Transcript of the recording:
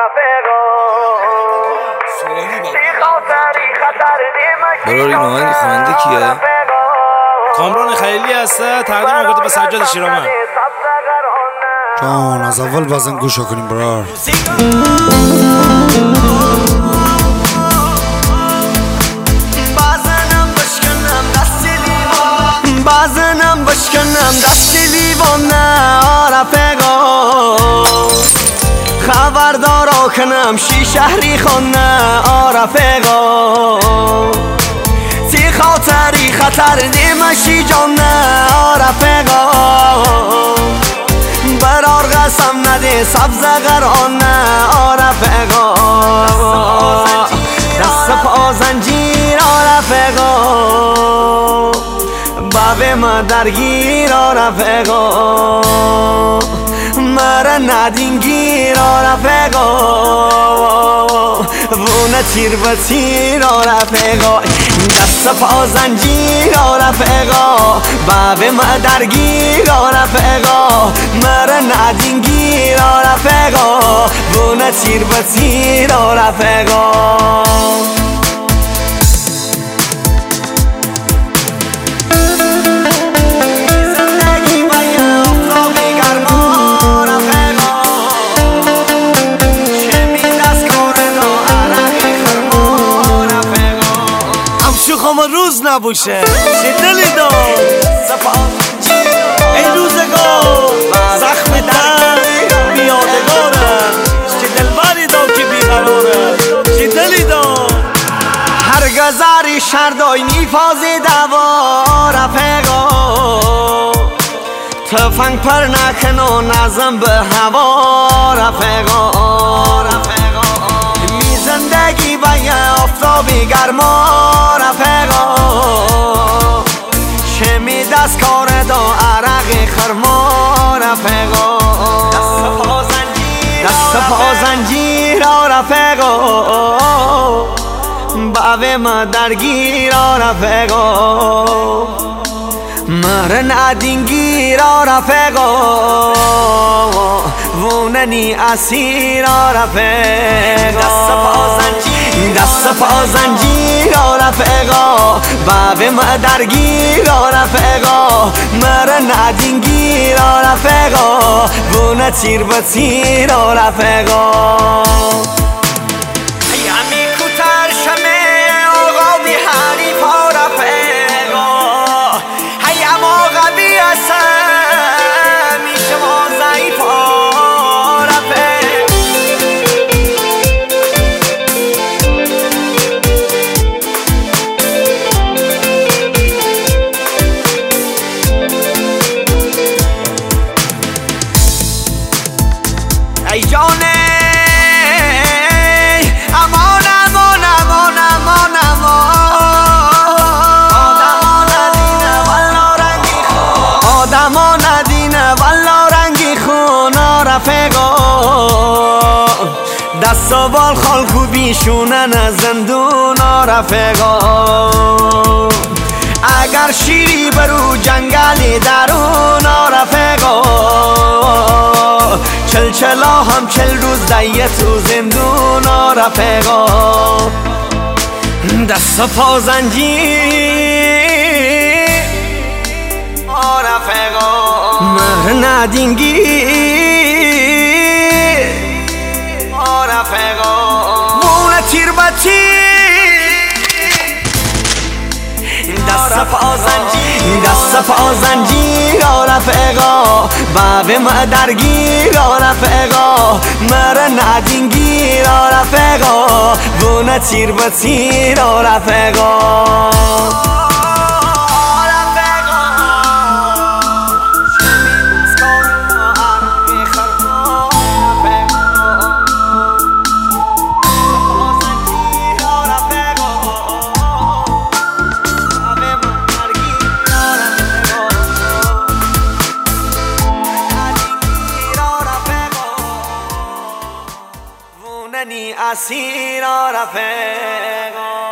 برای این آهنگ خواننده کیه؟ کامران خلیلی هسته، تقدیم میکنه به سجاد شیرامن. جان از اول بازن گوش کنیم برار. بازنم بشکنم دست لیوانه رفقا، خبردارا کنم شی شهری خونه رفقا، تی خاطری خطر نیمشی جانه رفقا، برار قسم نده سبز غرانه رفقا، دست پا زنجیر رفقا، باب ما درگیر رفقا، مرا ندینگیر رفقا، وونه تیر به تیر رفقا، دست پا زنجیر رفقا، باب ما درگیر رفقا، مرا ندینگیر رفقا، وونه تیر به تیر رفقا. روز نبوشه چه دلی دار ای روزگار زخم در بیادگاره، چه دلبری دار که بیقراره، چه دلی دار هر گذاری شردای نیفازی دوا رفقا، تفنگ پر نکن و نزم به هوا رفقا، زندگی با یه آفتابی گرما رفقا، شمی دست کار دو عرق خرما رفقا، دست پا زنجیر رفقا، باوی ما درگیر رفقا، مرن ادینگیر رفقا، ووننی اسیر رفقا، دست پا زنجیر رفقا، باب ما درگیر رفقا، مرن ندینگیر رفقا، وونه تیر به تیر رفقا. یمی کتر شمه آقا بی حریفا رفقا، هیم آقا بی اصلا میشه ما ضعیفا ای جانه امان امان امان امان امان، آدما ندینه والا رنگی خون رفقا، دست و بال خالکو بیشونن زندون رفقا، اگر شیری برو جنگلی درون رفقا، چلا هم 40 روز دیه تو زندون رفقا، دست پا زنجیر رفقا، مهر ندینگیر رفقا، بونه تیر به دست پا زنجیر رفقا، باب ما درگیر رفقا، مرا ندینگیر رفقا، وونه تیر به تیر رفقا. اسیر رفقا.